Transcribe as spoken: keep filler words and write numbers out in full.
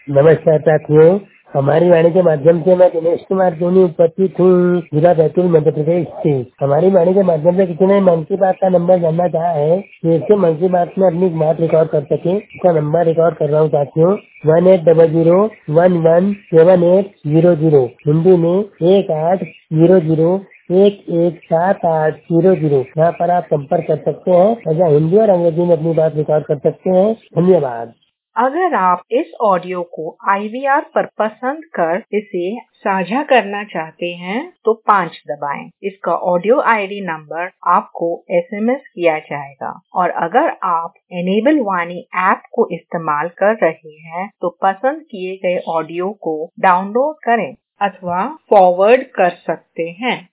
नमस्कार साथियों, हमारी वाणी के माध्यम से मैं दिनेश कुमार सोनी उपस्थित हूँ जिला बैतूल मध्य प्रदेश से। हमारी वाणी के माध्यम से किसी ने मन की बात का नंबर जानना चाहा है, जिससे मन की बात में अपनी बात रिकॉर्ड कर सके, उसका नंबर रिकॉर्ड कर रहा हूँ साथियों। One eight double zero one one seven eight zero zero, Hindi में एक आठ जीरो जीरो एक एक सात आठ जीरो जीरो। यहाँ पर आप संपर्क कर सकते हैं तथा हिंदी और अंग्रेजी में अपनी बात रिकॉर्ड कर सकते हैं। धन्यवाद। अगर आप इस ऑडियो को आई वी आर पर पसंद कर इसे साझा करना चाहते हैं तो पाँच दबाएं। इसका ऑडियो आई डी नंबर आपको एस एम एस किया जाएगा। और अगर आप एनेबल वाणी ऐप को इस्तेमाल कर रहे हैं तो पसंद किए गए ऑडियो को डाउनलोड करें अथवा फॉरवर्ड कर सकते हैं।